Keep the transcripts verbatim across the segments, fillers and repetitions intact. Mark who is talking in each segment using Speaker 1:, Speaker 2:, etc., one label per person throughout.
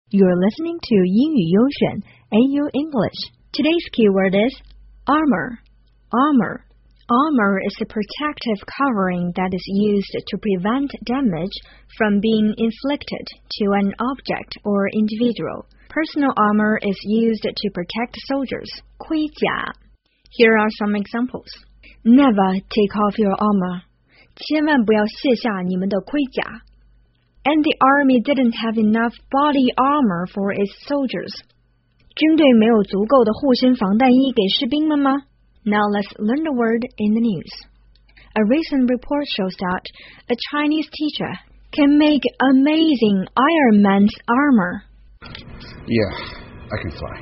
Speaker 1: You're listening to 英语优选 A U English. Today's keyword is armor. Armor. Armor is a protective covering that is used to prevent damage from being inflicted to an object or individual. Personal armor is used to protect soldiers. 盔甲. Here are some examples. Never take off your armor. 千万不要卸下你们的盔甲。And the army didn't have enough body armor for its soldiers. 军队没有足够的护身防弹衣给士兵们吗？ Now let's learn the word in the news. A recent report shows that a Chinese teacher can make amazing Iron Man's armor.
Speaker 2: Yeah, I can fly.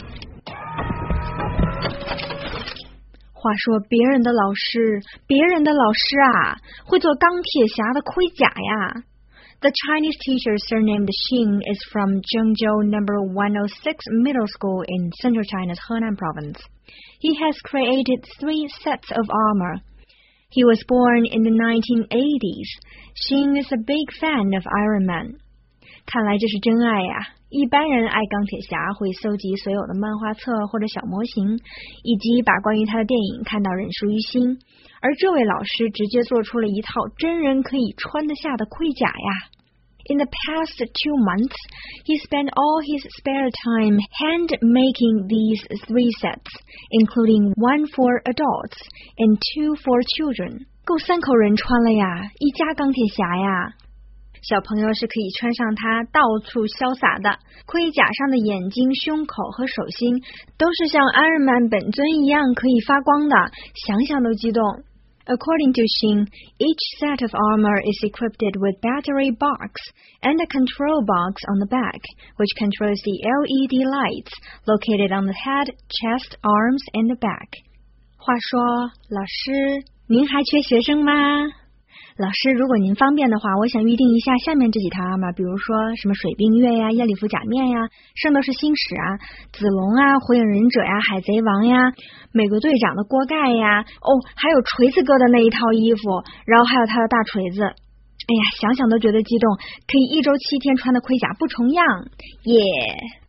Speaker 1: 话说别人的老师，别人的老师啊，会做钢铁侠的盔甲呀。The Chinese teacher surnamed Xing is from Zhengzhou number one oh six Middle School in central China's Henan province. He has created three sets of armor. He was born in the nineteen eighties. Xing is a big fan of Iron Man. 看来这是真爱呀！一般人爱钢铁侠会搜集所有的漫画册或者小模型，以及把关于他的电影看到忍术于心。而这位老师直接做出了一套真人可以穿得下的盔甲呀。In the past two months, he spent all his spare time hand-making these three sets, including one for adults and two for children. 够三口人穿了呀，一家钢铁侠呀。小朋友是可以穿上它到处潇洒的，盔甲上的眼睛、胸口和手心都是像 Iron Man 本尊一样可以发光的，想想都激动。According to Xing, each set of armor is equipped with battery box and a control box on the back, which controls the L E D lights located on the head, chest, arms, and the back. 话说，老师，您还缺学生吗？老师，如果您方便的话，我想预定一下下面这几套 armor， 比如说什么水冰月呀、耶里夫假面呀、圣斗士星矢啊、子龙啊、火影忍者呀、海贼王呀、美国队长的锅盖呀，哦，还有锤子哥的那一套衣服，然后还有他的大锤子。哎呀，想想都觉得激动，可以一周七天穿的盔甲不重样，耶、yeah